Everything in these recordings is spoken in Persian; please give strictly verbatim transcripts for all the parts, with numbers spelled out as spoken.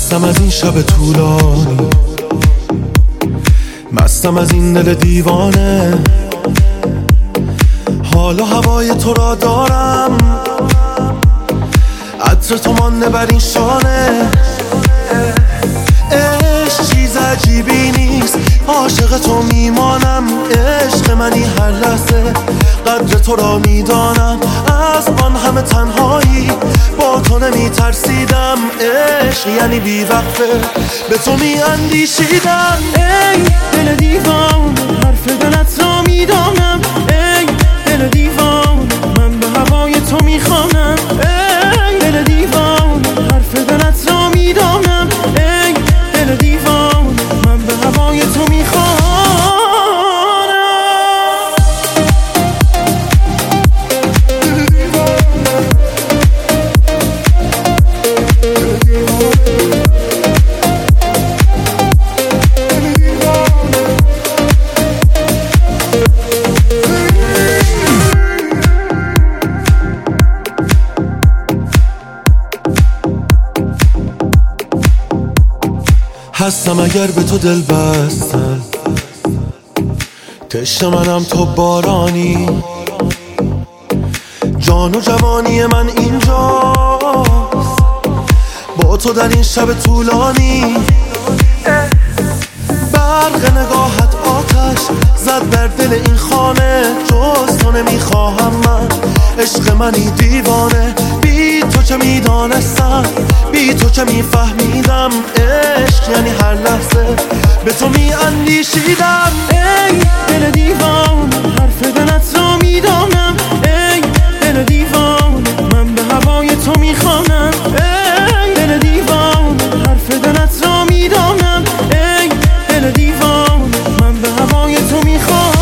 خستم از این شب طولانی، مستم از این دل دیوانه. حال و هوای تو را دارم، عطر تو مانده بر این شانه. عشق چیز عجیبی نیست، عاشق تو میمانم. عشق منی هر لحظه، قدر تو را میدانم. از آن همه تنهایی با تو نمی ترسیدم. عشق یعنی بی وقفه به تو می اندیشیدم. ای دل دیوان، حرف دلت را میدانم. ای دل دیوان، من به هوای تو میخوانم. ای دل دیوان، حرف دلت را میدانم. ای دل دیوان، من به هوای تو میخوانم. هستم اگر به تو دل بستم، تشنه منم تو بارانی. جان و جوانی من اینجاست، با تو در این شب طولانی. برق نگاهت آتش زد بر دل این خانه. جز تو نمیخواهم من، عشق منی دیوانه. بی تو چه میدانستم، بی تو چه میفهمیدم. عشق یعنی هر لحظه به تو میاندیشیدم. ای دل دیوان، حرف دلت را میدانم. ای دل دیوان، من به هوای تو میخوانم. ای دل دیوان، حرف دلت را میدانم. ای دل دیوان، من به هوای تو میخوانم.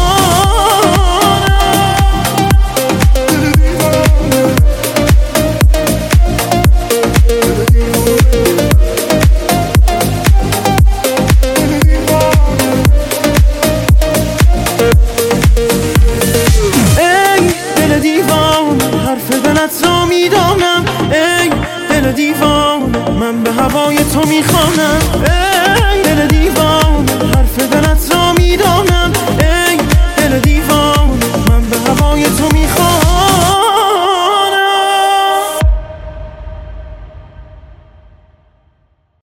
حرف دلت را میدانم. ای دل دیوان، من به هوای تو میخوانم.